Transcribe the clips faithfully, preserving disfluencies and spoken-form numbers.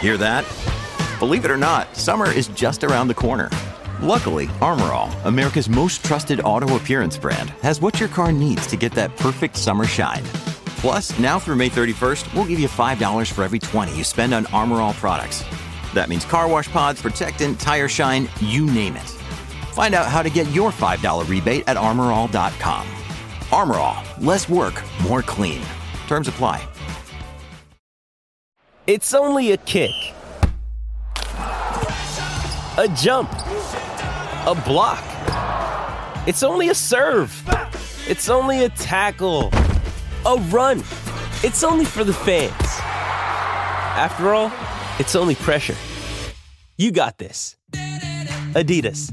Hear that? Believe it or not, summer is just around the corner. Luckily, Armor All, America's most trusted auto appearance brand, has what your car needs to get that perfect summer shine. Plus, now through May thirty-first, we'll give you five dollars for every twenty you spend on Armor All products. That means car wash pods, protectant, tire shine, you name it. Find out how to get your five dollars rebate at armor all dot com. Armor All, less work, more clean. Terms apply. It's only a kick, a jump, a block. It's only a serve. It's only a tackle, a run. It's only for the fans. After all, it's only pressure. You got this. Adidas.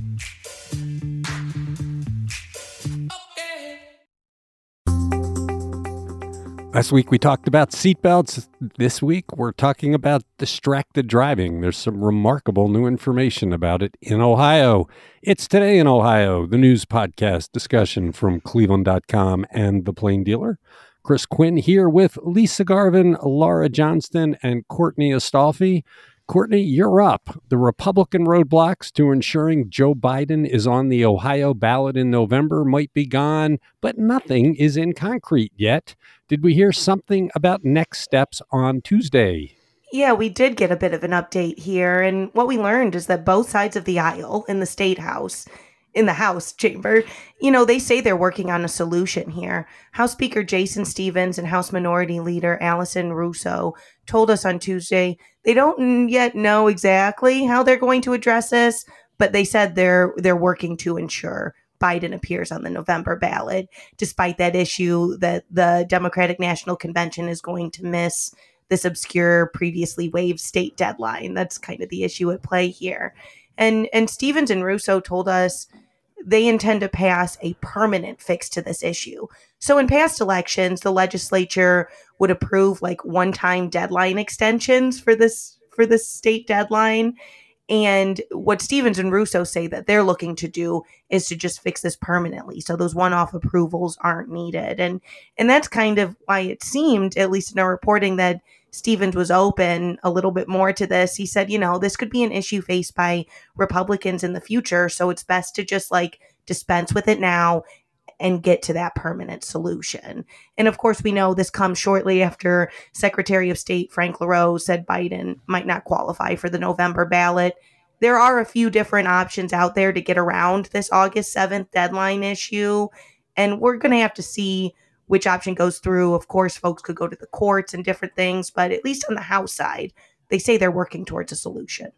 Last week we talked about seatbelts. This week we're talking about distracted driving. There's some remarkable new information about it in Ohio. It's Today in Ohio, the news podcast discussion from Cleveland dot com and The Plain Dealer. Chris Quinn here with Lisa Garvin, Laura Johnston, and Courtney Astolfi. Courtney, you're up. The Republican roadblocks to ensuring Joe Biden is on the Ohio ballot in November might be gone, but nothing is in concrete yet. Did we hear something about next steps on Tuesday? Yeah, we did get a bit of an update here, and what we learned is that both sides of the aisle in the state house, in the House chamber, you know, they say they're working on a solution here. House Speaker Jason Stephens and House Minority Leader Allison Russo told us on Tuesday they don't yet know exactly how they're going to address this, but they said they're they're working to ensure Biden appears on the November ballot, despite that issue that the Democratic National Convention is going to miss this obscure previously waived state deadline. That's kind of the issue at play here. And and Stephens and Russo told us they intend to pass a permanent fix to this issue. So in past elections, the legislature would approve like one-time deadline extensions for this for this state deadline. And what Stephens and Russo say that they're looking to do is to just fix this permanently. So those one-off approvals aren't needed. And and that's kind of why it seemed, at least in our reporting, that Stephens was open a little bit more to this. He said, you know, this could be an issue faced by Republicans in the future. So it's best to just like dispense with it now and get to that permanent solution. And of course, we know this comes shortly after Secretary of State Frank LaRose said Biden might not qualify for the November ballot. There are a few different options out there to get around this August seventh deadline issue. And we're going to have to see which option goes through. Of course, folks could go to the courts and different things, but at least on the House side, they say they're working towards a solution.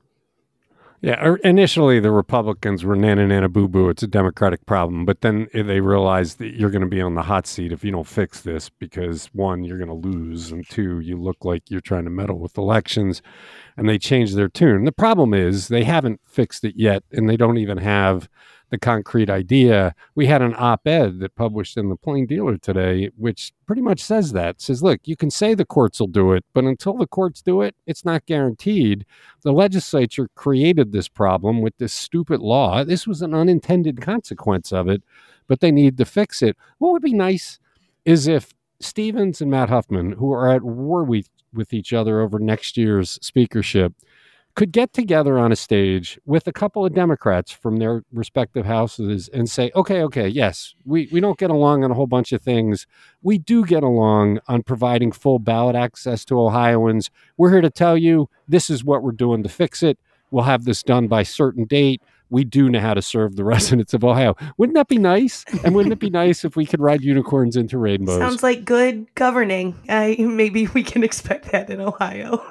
Yeah, initially the Republicans were nana nana boo boo. It's a Democratic problem, but then they realized that you're going to be on the hot seat if you don't fix this because one, you're going to lose, and two, you look like you're trying to meddle with elections, and they changed their tune. The problem is they haven't fixed it yet, and they don't even have the concrete idea. We had an op-ed that published in the Plain Dealer today, which pretty much says that. It says, look, you can say the courts will do it, but until the courts do it, it's not guaranteed. The legislature created this problem with this stupid law. This was an unintended consequence of it, but they need to fix it. What would be nice is if Stephens and Matt Huffman, who are at war with, with each other over next year's speakership, could get together on a stage with a couple of Democrats from their respective houses and say, okay, okay, yes, we, we don't get along on a whole bunch of things. We do get along on providing full ballot access to Ohioans. We're here to tell you this is what we're doing to fix it. We'll have this done by certain date. We do know how to serve the residents of Ohio. Wouldn't that be nice? And wouldn't it be nice if we could ride unicorns into rainbows? Sounds like good governing. Uh, maybe we can expect that in Ohio.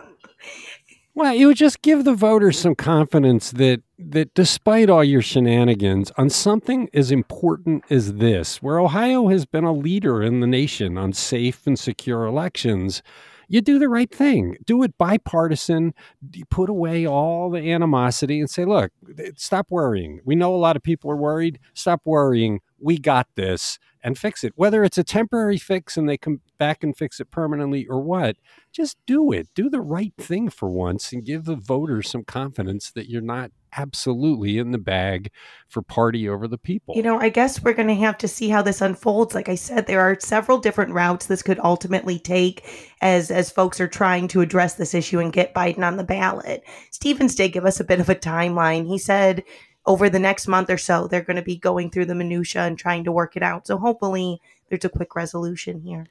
Well, you would just give the voters some confidence that that despite all your shenanigans on something as important as this, where Ohio has been a leader in the nation on safe and secure elections, you do the right thing. Do it bipartisan. You put away all the animosity and say, look, stop worrying. We know a lot of people are worried. Stop worrying. We got this. And fix it. Whether it's a temporary fix and they come back and fix it permanently or what, just do it. Do the right thing for once and give the voters some confidence that you're not absolutely in the bag for party over the people. You know, I guess we're going to have to see how this unfolds. Like I said, there are several different routes this could ultimately take as as folks are trying to address this issue and get Biden on the ballot. Stevens did give us a bit of a timeline. He said over the next month or so, they're going to be going through the minutia and trying to work it out. So hopefully there's a quick resolution here.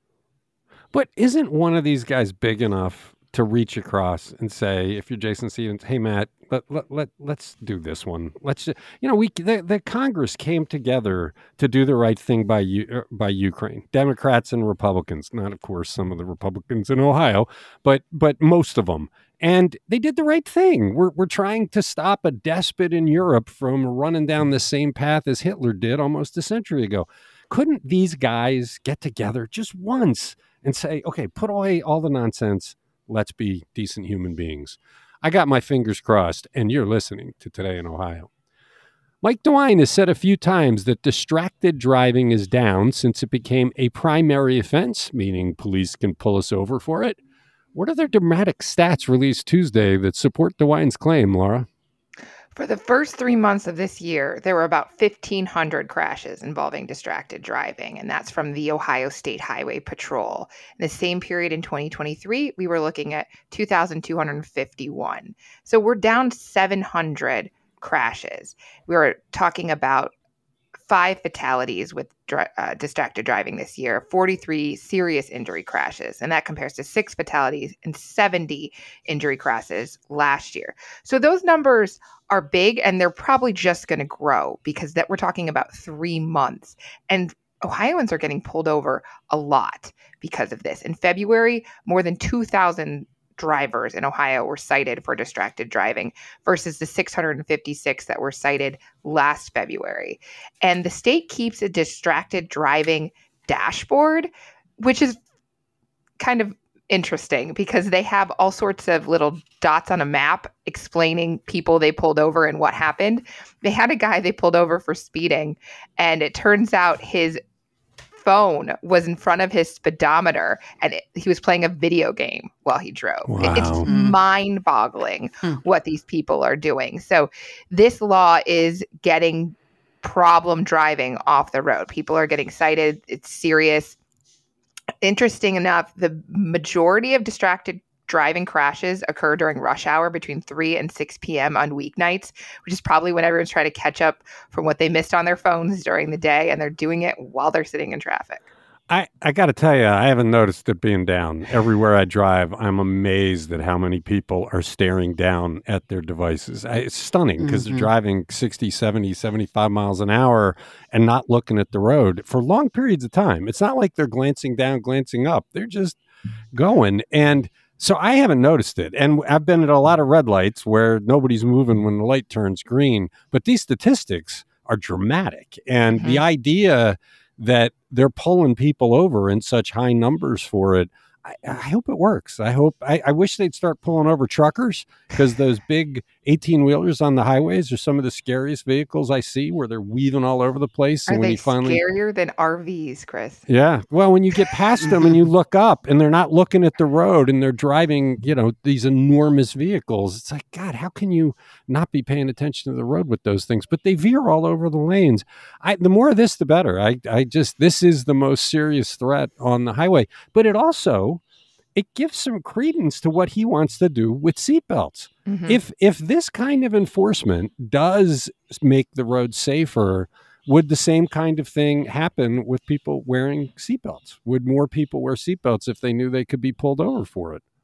But isn't one of these guys big enough to reach across and say, if you're Jason Stevens, hey, Matt, let, let, let, let's do this one. Let's, you know, we the, the Congress came together to do the right thing by U, by Ukraine, Democrats and Republicans, not, of course, some of the Republicans in Ohio, but but most of them. And they did the right thing. We're we're trying to stop a despot in Europe from running down the same path as Hitler did almost a century ago. Couldn't these guys get together just once and say, okay, put away all the nonsense. Let's be decent human beings. I got my fingers crossed, and you're listening to Today in Ohio. Mike DeWine has said a few times that distracted driving is down since it became a primary offense, meaning police can pull us over for it. What are the dramatic stats released Tuesday that support DeWine's claim, Laura? For the first three months of this year, there were about fifteen hundred crashes involving distracted driving, and that's from the Ohio State Highway Patrol. In the same period in twenty twenty-three, we were looking at two thousand two hundred fifty-one. So we're down seven hundred crashes. We were talking about five fatalities with uh, distracted driving this year, forty-three serious injury crashes, and that compares to six fatalities and seventy injury crashes last year. So those numbers are big, and they're probably just going to grow because that we're talking about three months. And Ohioans are getting pulled over a lot because of this. In February, more than two thousand drivers in Ohio were cited for distracted driving versus the six hundred fifty-six that were cited last February. And the state keeps a distracted driving dashboard, which is kind of interesting because they have all sorts of little dots on a map explaining people they pulled over and what happened. They had a guy they pulled over for speeding, and it turns out his phone was in front of his speedometer, and it, he was playing a video game while he drove. Wow. It's mind-boggling mm. what these people are doing. So this law is getting problem driving off the road. People are getting cited. It's serious. Interesting enough, the majority of distracted driving crashes occur during rush hour between three and six p.m. on weeknights, which is probably when everyone's trying to catch up from what they missed on their phones during the day, and they're doing it while they're sitting in traffic. I, I got to tell you, I haven't noticed it being down. Everywhere I drive, I'm amazed at how many people are staring down at their devices. I, it's stunning because mm-hmm. they're driving sixty, seventy, seventy-five miles an hour and not looking at the road for long periods of time. It's not like they're glancing down, glancing up. They're just going. And so I haven't noticed it. And I've been at a lot of red lights where nobody's moving when the light turns green. But these statistics are dramatic. And mm-hmm. the idea that they're pulling people over in such high numbers for it, I, I hope it works. I hope, I, I wish they'd start pulling over truckers, because those big eighteen-wheelers on the highways are some of the scariest vehicles I see, where they're weaving all over the place. Are and when they you finally, scarier than R Vs, Chris? Yeah. Well, when you get past them and you look up and they're not looking at the road and they're driving, you know, these enormous vehicles, it's like, God, how can you not be paying attention to the road with those things? But they veer all over the lanes. I, the more of this, the better. I, I just, this is the most serious threat on the highway. But it also, it gives some credence to what he wants to do with seatbelts. Mm-hmm. If if this kind of enforcement does make the road safer, would the same kind of thing happen with people wearing seatbelts? Would more people wear seatbelts if they knew they could be pulled over for it?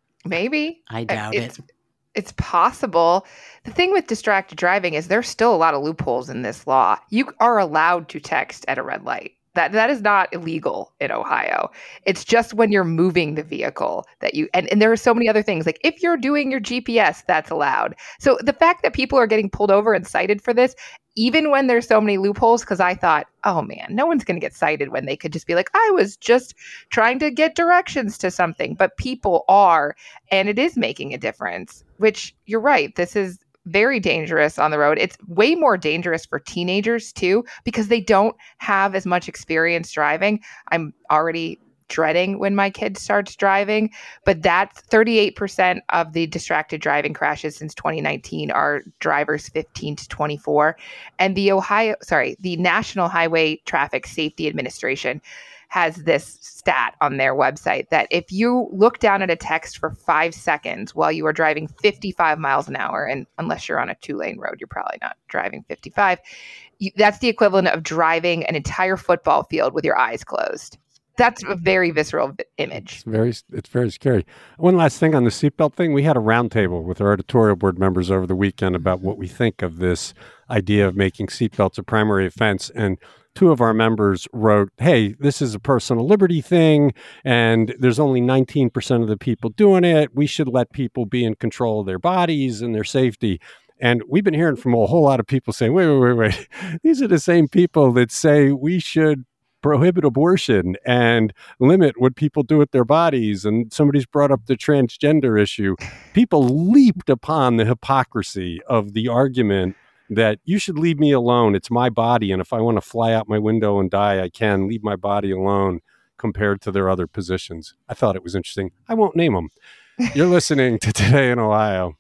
Maybe. I doubt it's, it. It's possible. The thing with distracted driving is there's still a lot of loopholes in this law. You are allowed to text at a red light. That that is not illegal in Ohio. It's just when you're moving the vehicle that you, and, and there are so many other things. Like if you're doing your G P S, that's allowed. So the fact that people are getting pulled over and cited for this, even when there's so many loopholes, because I thought, oh man, no one's going to get cited when they could just be like, I was just trying to get directions to something. But people are, and it is making a difference, which you're right. This is very dangerous on the road. It's way more dangerous for teenagers too, because they don't have as much experience driving. I'm already dreading when my kid starts driving. But that's thirty-eight percent of the distracted driving crashes since twenty nineteen are drivers fifteen to twenty-four. And the Ohio, sorry, the National Highway Traffic Safety Administration has this stat on their website that if you look down at a text for five seconds while you are driving fifty-five miles an hour, and unless you're on a two-lane road, you're probably not driving fifty-five, you, that's the equivalent of driving an entire football field with your eyes closed. That's a very visceral image. It's very, it's very scary. One last thing on the seatbelt thing. We had a roundtable with our editorial board members over the weekend about what we think of this idea of making seatbelts a primary offense. And two of our members wrote, hey, this is a personal liberty thing, and there's only nineteen percent of the people doing it. We should let people be in control of their bodies and their safety. And we've been hearing from a whole lot of people saying, wait, wait, wait, wait. These are the same people that say we should prohibit abortion and limit what people do with their bodies. And somebody's brought up the transgender issue. People leaped upon the hypocrisy of the argument that you should leave me alone. It's my body. And if I want to fly out my window and die, I can. Leave my body alone, compared to their other positions. I thought it was interesting. I won't name them. You're listening to Today in Ohio.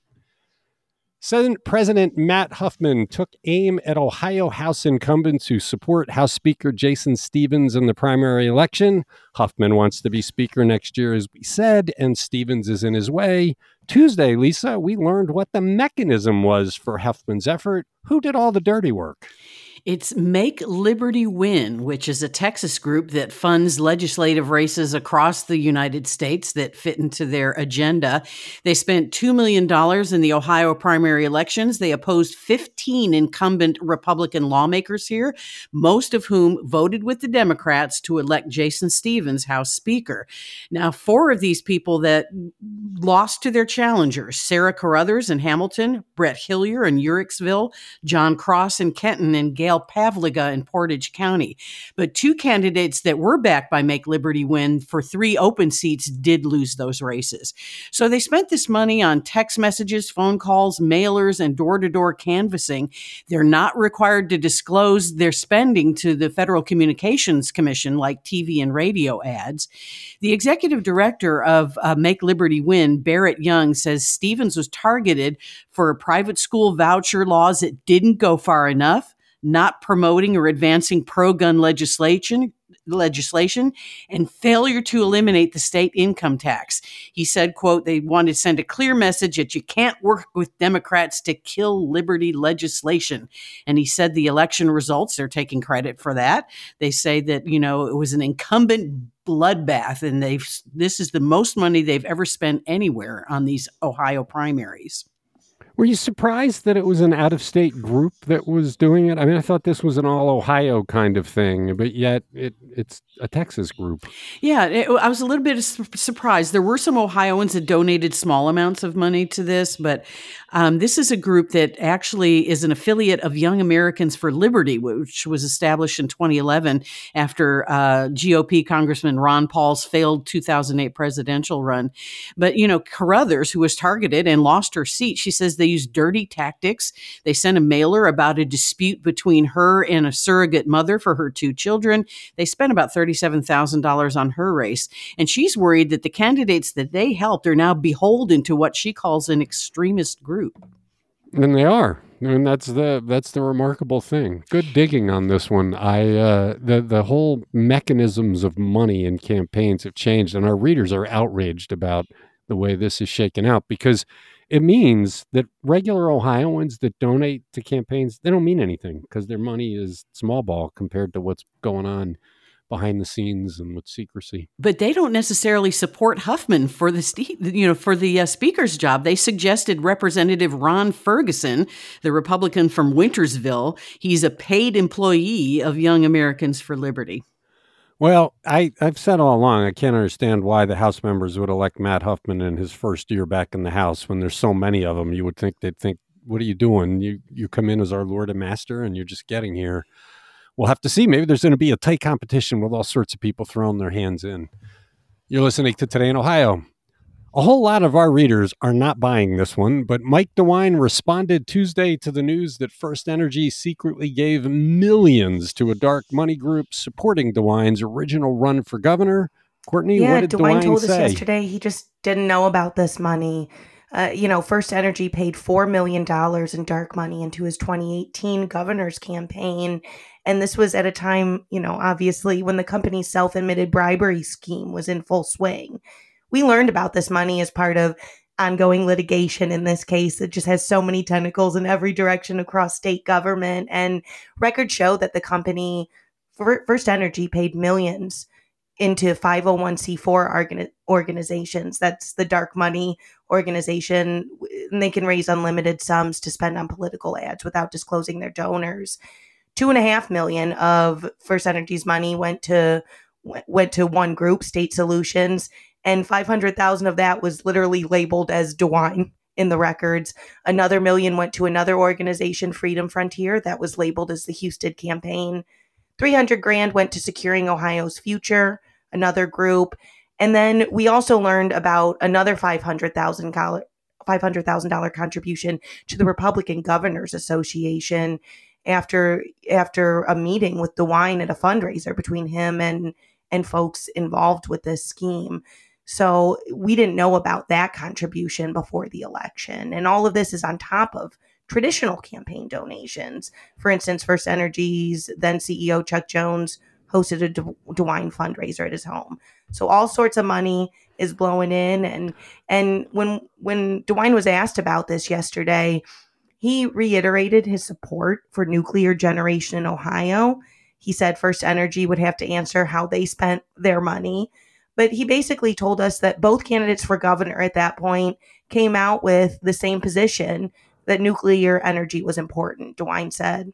Senate President Matt Huffman took aim at Ohio House incumbents who support House Speaker Jason Stephens in the primary election. Huffman wants to be Speaker next year, as we said, and Stephens is in his way. Tuesday, Lisa, we learned what the mechanism was for Huffman's effort. Who did all the dirty work? It's Make Liberty Win, which is a Texas group that funds legislative races across the United States that fit into their agenda. They spent two million dollars in the Ohio primary elections. They opposed fifteen incumbent Republican lawmakers here, most of whom voted with the Democrats to elect Jason Stephens House Speaker. Now, four of these people that lost to their challengers, Sarah Carruthers in Hamilton, Brett Hillier in Uricksville, John Cross in Kenton, and Gail Pavliga in Portage County. But two candidates that were backed by Make Liberty Win for three open seats did lose those races. So they spent this money on text messages, phone calls, mailers, and door-to-door canvassing. They're not required to disclose their spending to the Federal Communications Commission like T V and radio ads. The executive director of uh, Make Liberty Win, Barrett Young, says Stephens was targeted for private school voucher laws that didn't go far enough, not promoting or advancing pro-gun legislation, legislation, and failure to eliminate the state income tax. He said, quote, they wanted to send a clear message that you can't work with Democrats to kill liberty legislation. And he said the election results, they're taking credit for that. They say that, you know, it was an incumbent bloodbath, and they've this is the most money they've ever spent anywhere on these Ohio primaries. Were you surprised that it was an out-of-state group that was doing it? I mean, I thought this was an all-Ohio kind of thing, but yet it, it's a Texas group. Yeah, it, I was a little bit su- surprised. There were some Ohioans that donated small amounts of money to this, but um, this is a group that actually is an affiliate of Young Americans for Liberty, which was established in twenty eleven after uh, G O P Congressman Ron Paul's failed two thousand eight presidential run. But, you know, Carruthers, who was targeted and lost her seat, she says they used dirty tactics. They sent a mailer about a dispute between her and a surrogate mother for her two children. They spent about thirty-seven thousand dollars on her race. And she's worried that the candidates that they helped are now beholden to what she calls an extremist group. And they are. I mean, that's the that's the remarkable thing. Good digging on this one. I uh, the the whole mechanisms of money in campaigns have changed, and our readers are outraged about the way this is shaken out, because it means that regular Ohioans that donate to campaigns, they don't mean anything because their money is small ball compared to what's going on behind the scenes and with secrecy. But they don't necessarily support Huffman for the you know for the uh, speaker's job. They suggested Representative Ron Ferguson, the Republican from Wintersville. He's a paid employee of Young Americans for Liberty. Well, I, I've said all along, I can't understand why the House members would elect Matt Huffman in his first year back in the House when there's so many of them. You would think they'd think, what are you doing? You you come in as our Lord and Master and you're just getting here. We'll have to see. Maybe there's going to be a tight competition with all sorts of people throwing their hands in. You're listening to Today in Ohio. A whole lot of our readers are not buying this one, but Mike DeWine responded Tuesday to the news that First Energy secretly gave millions to a dark money group supporting DeWine's original run for governor. Courtney, Yeah, what did DeWine DeWine told us say? yesterday he just didn't know about this money. Uh, you know, First Energy paid four million dollars in dark money into his twenty eighteen governor's campaign. And this was at a time, you know, obviously when the company's self-admitted bribery scheme was in full swing. We learned about this money as part of ongoing litigation in this case. It just has so many tentacles in every direction across state government. And records show that the company, First Energy, paid millions into five oh one c four organ- organizations. That's the dark money organization. And they can raise unlimited sums to spend on political ads without disclosing their donors. Two and a half million of First Energy's money went to went to one group, State Solutions, and five hundred thousand of that was literally labeled as DeWine in the records. Another million went to another organization, Freedom Frontier, that was labeled as the Houston campaign. three hundred grand went to Securing Ohio's Future, another group. And then we also learned about another five hundred thousand dollars five hundred thousand dollars contribution to the Republican Governors Association after after a meeting with DeWine at a fundraiser between him and and folks involved with this scheme. So we didn't know about that contribution before the election. And all of this is on top of traditional campaign donations. For instance, First Energy's then C E O Chuck Jones hosted a De- DeWine fundraiser at his home. So all sorts of money is blowing in. And and when when DeWine was asked about this yesterday, he reiterated his support for nuclear generation in Ohio. He said First Energy would have to answer how they spent their money. But he basically told us that both candidates for governor at that point came out with the same position, that nuclear energy was important, DeWine said.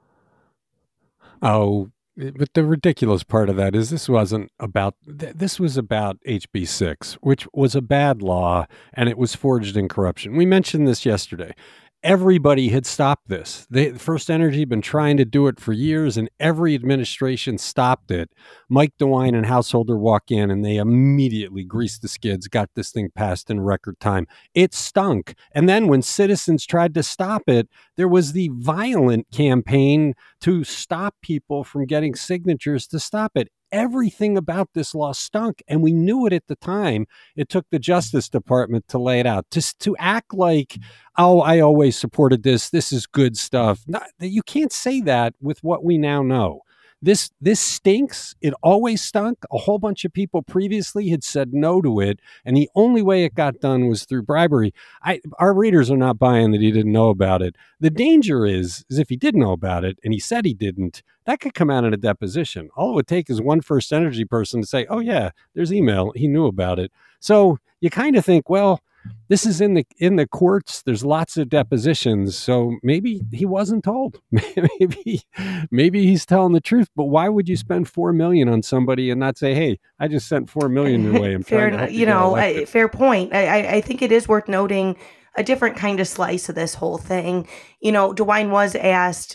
Oh, but the ridiculous part of that is this wasn't about, th- this was about H B six, which was a bad law, and it was forged in corruption. We mentioned this yesterday. Everybody had stopped this. They, First Energy had been trying to do it for years, and every administration stopped it. Mike DeWine and Householder walk in, and they immediately greased the skids, got this thing passed in record time. It stunk. And then when citizens tried to stop it, there was the violent campaign to stop people from getting signatures to stop it. Everything about this law stunk, and we knew it at the time. It took the Justice Department to lay it out. To, to act like, oh, I always supported this, this is good stuff. No, you can't say that with what we now know. This this stinks. It always stunk. A whole bunch of people previously had said no to it, and the only way it got done was through bribery. I, our readers are not buying that he didn't know about it. The danger is, is if he did know about it, and he said he didn't, that could come out in a deposition. All it would take is one First Energy person to say, oh, yeah, there's email. He knew about it. So you kind of think, well, this is in the in the courts. There's lots of depositions, so maybe he wasn't told. maybe maybe he's telling the truth. But why would you spend four million on somebody and not say, "Hey, I just sent four million your way"? I'm fair, trying to help you, you know, get elected. I, fair point. I, I I think it is worth noting a different kind of slice of this whole thing. You know, DeWine was asked.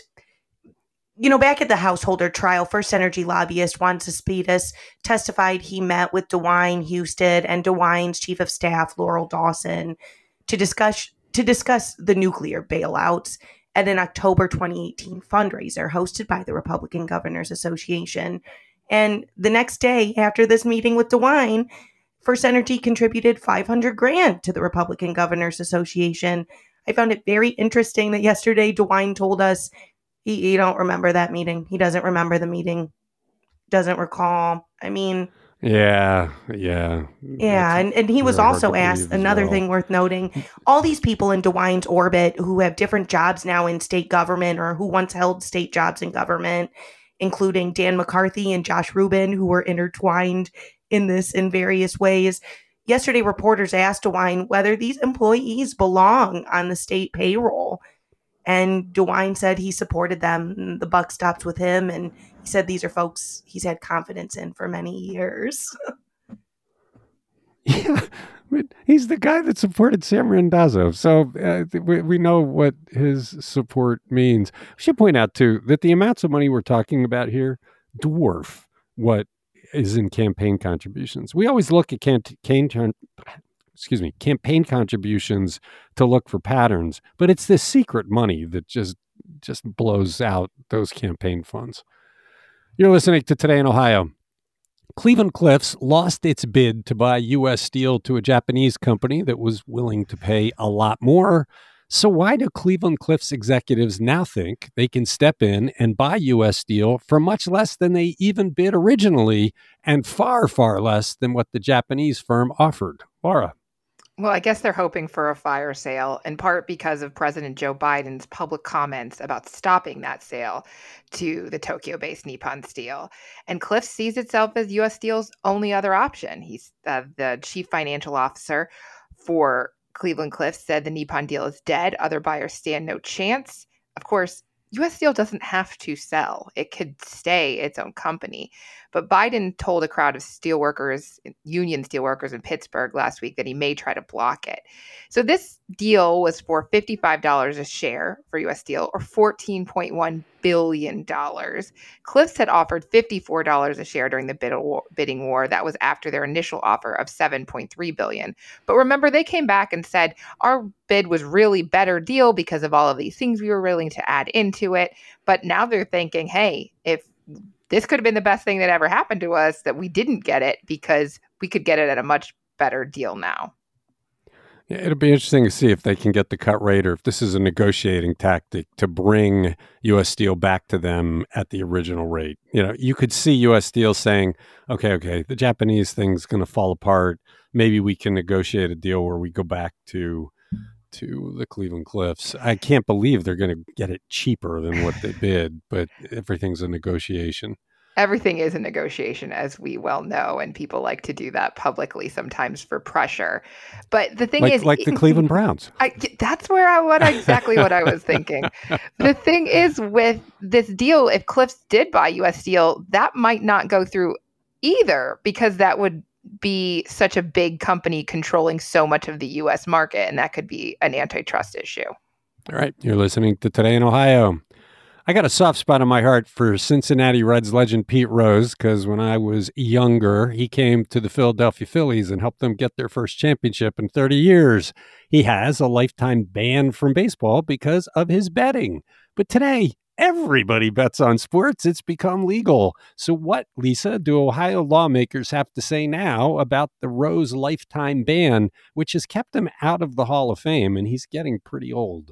You know, back at the Householder trial, First Energy lobbyist Juan Cespedes testified he met with DeWine Husted and DeWine's chief of staff, Laurel Dawson, to discuss to discuss the nuclear bailouts at an October twenty eighteen fundraiser hosted by the Republican Governors Association. And the next day after this meeting with DeWine, First Energy contributed five hundred grand to the Republican Governors Association. I found it very interesting that yesterday DeWine told us He, he don't remember that meeting. He doesn't remember the meeting. Doesn't recall. I mean, yeah, yeah, yeah. And, and he was really hard also to asked, believe as another well. thing worth noting, all these people in DeWine's orbit who have different jobs now in state government or who once held state jobs in government, including Dan McCarthy and Josh Rubin, who were intertwined in this in various ways. Yesterday, reporters asked DeWine whether these employees belong on the state payroll. And DeWine said he supported them. The buck stops with him. And he said these are folks he's had confidence in for many years. Yeah, but he's the guy that supported Sam Randazzo. So uh, we, we know what his support means. I should point out, too, that the amounts of money we're talking about here dwarf what is in campaign contributions. We always look at campaign, excuse me, campaign contributions to look for patterns, but it's this secret money that just just blows out those campaign funds. You're listening to Today in Ohio. Cleveland Cliffs lost its bid to buy U S Steel to a Japanese company that was willing to pay a lot more. So why do Cleveland Cliffs executives now think they can step in and buy U S Steel for much less than they even bid originally and far, far less than what the Japanese firm offered? Laura. Well, I guess they're hoping for a fire sale, in part because of President Joe Biden's public comments about stopping that sale to the Tokyo-based Nippon Steel. And Cliffs sees itself as U S Steel's only other option. He's uh, the chief financial officer for Cleveland Cliffs said the Nippon deal is dead. Other buyers stand no chance. Of course, U S Steel doesn't have to sell. It could stay its own company. But Biden told a crowd of steelworkers, union steelworkers in Pittsburgh last week that he may try to block it. So this deal was for fifty-five dollars a share for U S Steel, or fourteen point one billion dollars. Cliffs had offered fifty-four dollars a share during the bid war, bidding war. That was after their initial offer of seven point three billion dollars. But remember, they came back and said, our bid was really better deal because of all of these things we were willing to add into it. But now they're thinking, hey, if this could have been the best thing that ever happened to us, that we didn't get it because we could get it at a much better deal now. Yeah, it'll be interesting to see if they can get the cut rate or if this is a negotiating tactic to bring U S Steel back to them at the original rate. You know, you could see U S Steel saying, okay, okay, the Japanese thing's going to fall apart. Maybe we can negotiate a deal where we go back to to the Cleveland Cliffs. I can't believe they're going to get it cheaper than what they bid, but everything's a negotiation. Everything is a negotiation, as we well know, and people like to do that publicly sometimes for pressure. But the thing like, is, like the Cleveland Browns. I, that's where I what exactly what I was thinking. The thing is, with this deal, if Cliffs did buy U S Steel, that might not go through either, because that would be such a big company controlling so much of the U S market, and that could be an antitrust issue. All right, you're listening to Today in Ohio. I got a soft spot in my heart for Cincinnati Reds legend Pete Rose, because when I was younger, he came to the Philadelphia Phillies and helped them get their first championship in thirty years. He has a lifetime ban from baseball because of his betting. But today, everybody bets on sports. It's become legal. So what, Lisa, do Ohio lawmakers have to say now about the Rose lifetime ban, which has kept him out of the Hall of Fame, and he's getting pretty old?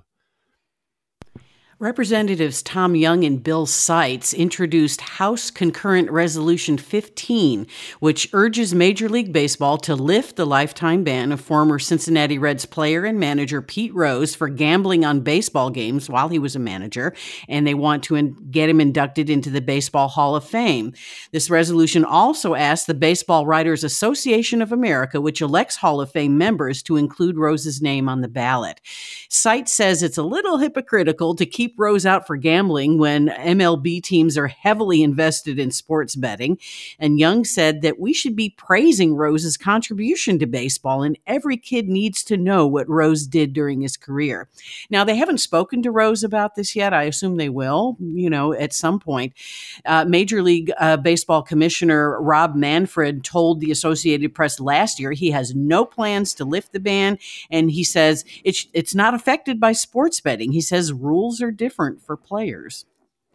Representatives Tom Young and Bill Seitz introduced House Concurrent Resolution fifteen, which urges Major League Baseball to lift the lifetime ban of former Cincinnati Reds player and manager Pete Rose for gambling on baseball games while he was a manager, and they want to in- get him inducted into the Baseball Hall of Fame. This resolution also asks the Baseball Writers Association of America, which elects Hall of Fame members, to include Rose's name on the ballot. Seitz says it's a little hypocritical to keep Keep Rose out for gambling when M L B teams are heavily invested in sports betting. And Young said that we should be praising Rose's contribution to baseball, and every kid needs to know what Rose did during his career. Now, they haven't spoken to Rose about this yet. I assume they will, you know, at some point. Uh, Major League uh, Baseball Commissioner Rob Manfred told the Associated Press last year he has no plans to lift the ban, and he says it's, it's not affected by sports betting. He says rules are different for players.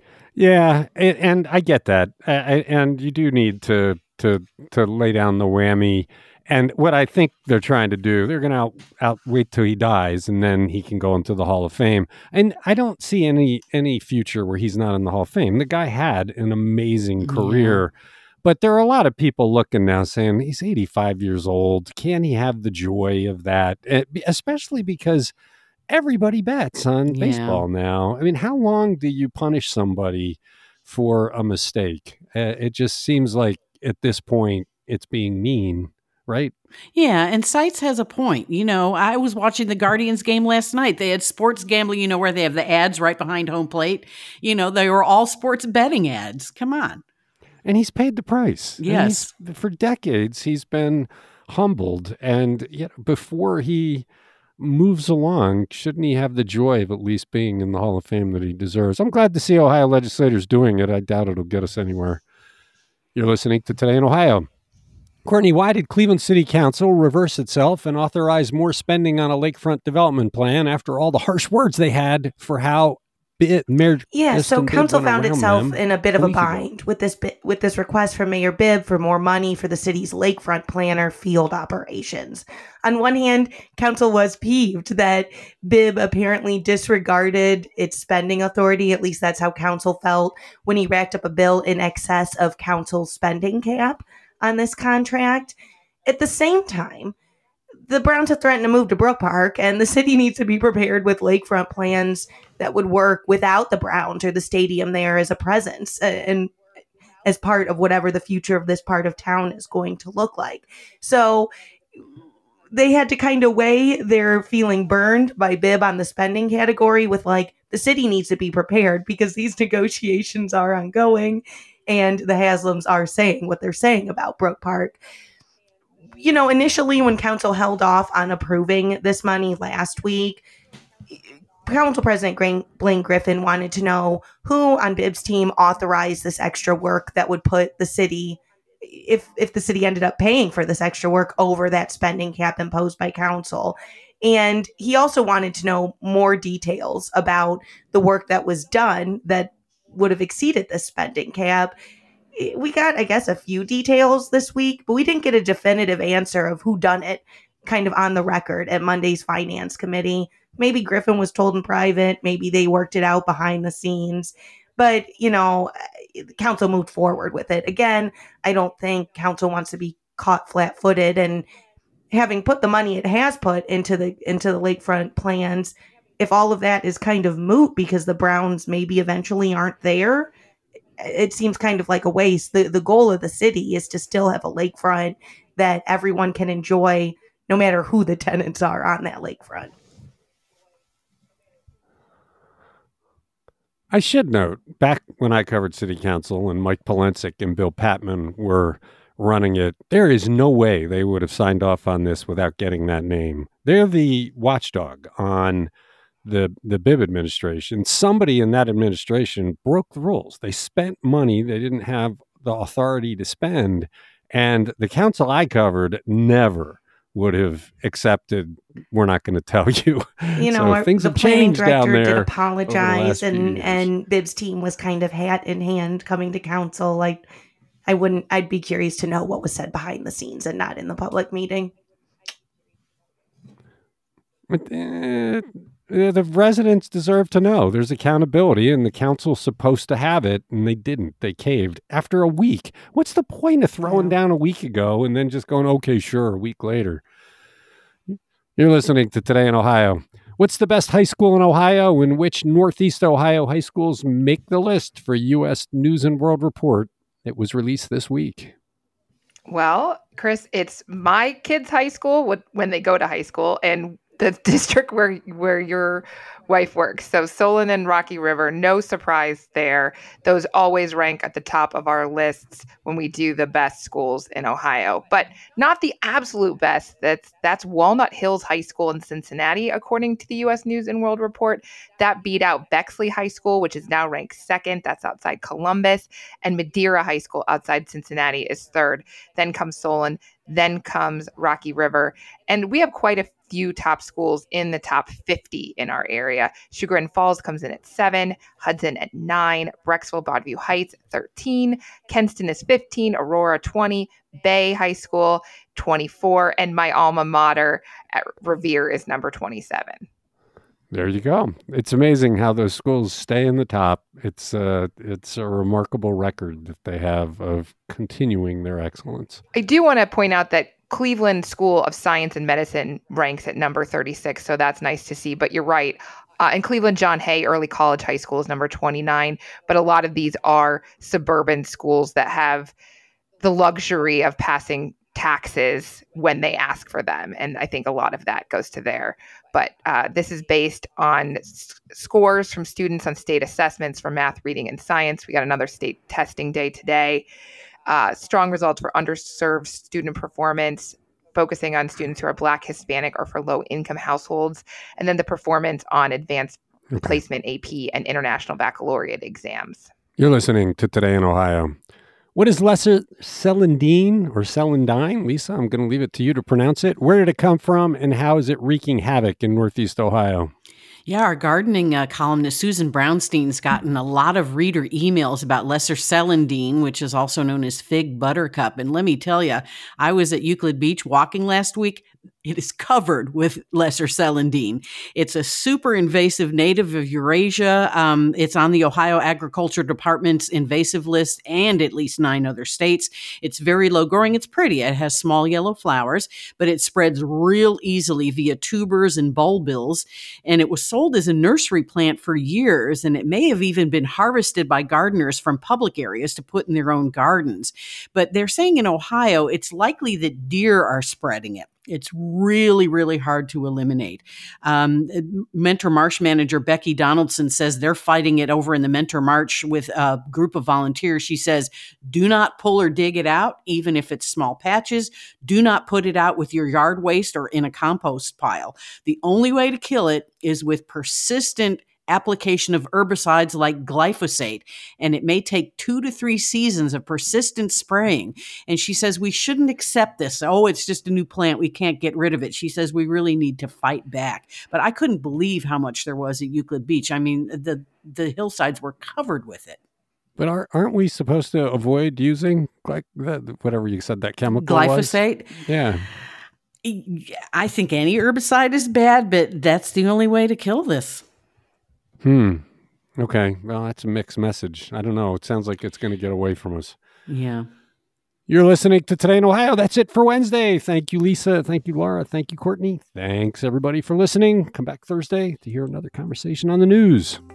Yeah, and, and I get that, uh, and you do need to to to lay down the whammy. And what I think they're trying to do, they're going to out, out wait till he dies, and then he can go into the Hall of Fame. And I don't see any any future where he's not in the Hall of Fame. The guy had an amazing career. Yeah. But there are a lot of people looking now saying he's eighty-five years old. Can he have the joy of that? Especially because everybody bets on yeah. baseball now. I mean, how long do you punish somebody for a mistake? Uh, it just seems like at this point it's being mean, right? Yeah, and Seitz has a point. You know, I was watching the Guardians game last night. They had sports gambling, you know, where they have the ads right behind home plate. You know, they were all sports betting ads. Come on. And he's paid the price. Yes. For decades, he's been humbled. And yet before he moves along, shouldn't he have the joy of at least being in the Hall of Fame that he deserves? I'm glad to see Ohio legislators doing it. I doubt it'll get us anywhere. You're listening to Today in Ohio. Courtney, why did Cleveland City Council reverse itself and authorize more spending on a lakefront development plan after all the harsh words they had for how bid. Mayor yeah, Kristen so Bibb council went found around itself them in a bit of a a week ago. bind with this bi- with this request from Mayor Bibb for more money for the city's lakefront planner field operations. On one hand, council was peeved that Bibb apparently disregarded its spending authority. At least that's how council felt when he racked up a bill in excess of council's spending cap on this contract. At the same time, the Browns have threatened to move to Brook Park, and the city needs to be prepared with lakefront plans that would work without the Browns or the stadium there as a presence and as part of whatever the future of this part of town is going to look like. So they had to kind of weigh their feeling burned by Bibb on the spending category with, like, the city needs to be prepared because these negotiations are ongoing and the Haslams are saying what they're saying about Brook Park. You know, initially when council held off on approving this money last week, Council President Blaine Griffin wanted to know who on Bibb's team authorized this extra work that would put the city, if if the city ended up paying for this extra work, over that spending cap imposed by council. And he also wanted to know more details about the work that was done that would have exceeded the spending cap. We got, I guess, a few details this week, but we didn't get a definitive answer of who done it kind of on the record at Monday's Finance Committee. Maybe Griffin was told in private. Maybe they worked it out behind the scenes. But, you know, council moved forward with it. Again, I don't think council wants to be caught flat-footed. And having put the money it has put into the into the lakefront plans, if all of that is kind of moot because the Browns maybe eventually aren't there, it seems kind of like a waste. The the goal of the city is to still have a lakefront that everyone can enjoy no matter who the tenants are on that lakefront. I should note, back when I covered city council and Mike Polensek and Bill Patman were running it, there is no way they would have signed off on this without getting that name. They're the watchdog on the the Bibb administration. Somebody in that administration broke the rules. They spent money they didn't have the authority to spend, and the council I covered never would have accepted, we're not going to tell you. You know, so our, things the have planning changed down director there did apologize, and, years. and Bibb's team was kind of hat in hand coming to council. Like, I wouldn't, I'd be curious to know what was said behind the scenes and not in the public meeting. But, uh, the residents deserve to know. There's accountability, and the council's supposed to have it, and they didn't. They caved after a week. What's the point of throwing Yeah. down a week ago and then just going, okay, sure, a week later? You're listening to Today in Ohio. What's the best high school in Ohio, and which Northeast Ohio high schools make the list for U S News and World Report? It was released this week. Well, Chris, it's my kids' high school when they go to high school, and the district where where your wife works. So Solon and Rocky River, no surprise there. Those always rank at the top of our lists when we do the best schools in Ohio, but not the absolute best. That's that's Walnut Hills High School in Cincinnati, according to the U S News and World Report. That beat out Bexley High School, which is now ranked second. That's outside Columbus. And Madeira High School outside Cincinnati is third. Then comes Solon. Then comes Rocky River. And we have quite a few top schools in the top fifty in our area. Sugar Land Falls comes in at seven, Hudson at nine, Brecksville, Broadview Heights at thirteen, Kenston is fifteen, Aurora twenty, Bay High School twenty-four, and my alma mater at Revere is number twenty-seven. There you go. It's amazing how those schools stay in the top. It's uh, it's a remarkable record that they have of continuing their excellence. I do want to point out that Cleveland School of Science and Medicine ranks at number thirty-six, so that's nice to see. But you're right. Uh, in Cleveland, John Hay Early College High School is number twenty-nine, but a lot of these are suburban schools that have the luxury of passing taxes when they ask for them. And I think a lot of that goes to there. But uh, this is based on s- scores from students on state assessments for math, reading, and science. We got another state testing day today. Uh, strong results for underserved student performance, focusing on students who are Black, Hispanic, or for low-income households. And then the performance on advanced Okay. placement A P and international baccalaureate exams. You're listening to Today in Ohio. What is lesser celandine or celandine? Lisa, I'm going to leave it to you to pronounce it. Where did it come from, and how is it wreaking havoc in Northeast Ohio? Yeah, our gardening uh, columnist Susan Brownstein's gotten a lot of reader emails about lesser celandine, which is also known as fig buttercup. And let me tell you, I was at Euclid Beach walking last week. It is covered with lesser celandine. It's a super invasive native of Eurasia. Um, it's on the Ohio Agriculture Department's invasive list and at least nine other states. It's very low growing. It's pretty. It has small yellow flowers, but it spreads real easily via tubers and bulbils. And it was sold as a nursery plant for years, and it may have even been harvested by gardeners from public areas to put in their own gardens. But they're saying in Ohio, it's likely that deer are spreading it. It's really, really hard to eliminate. Um, Mentor Marsh manager Becky Donaldson says they're fighting it over in the Mentor Marsh with a group of volunteers. She says, do not pull or dig it out, even if it's small patches. Do not put it out with your yard waste or in a compost pile. The only way to kill it is with persistent application of herbicides like glyphosate, and it may take two to three seasons of persistent spraying. And she says we shouldn't accept this. Oh, it's just a new plant. We can't get rid of it. She says we really need to fight back. But I couldn't believe how much there was at Euclid Beach. I mean, the the hillsides were covered with it. But are, aren't we supposed to avoid using like that, whatever you said that chemical glyphosate? Was? Yeah. I think any herbicide is bad, but that's the only way to kill this. Hmm. Okay. Well, that's a mixed message. I don't know. It sounds like it's going to get away from us. Yeah. You're listening to Today in Ohio. That's it for Wednesday. Thank you, Lisa. Thank you, Laura. Thank you, Courtney. Thanks, everybody, for listening. Come back Thursday to hear another conversation on the news.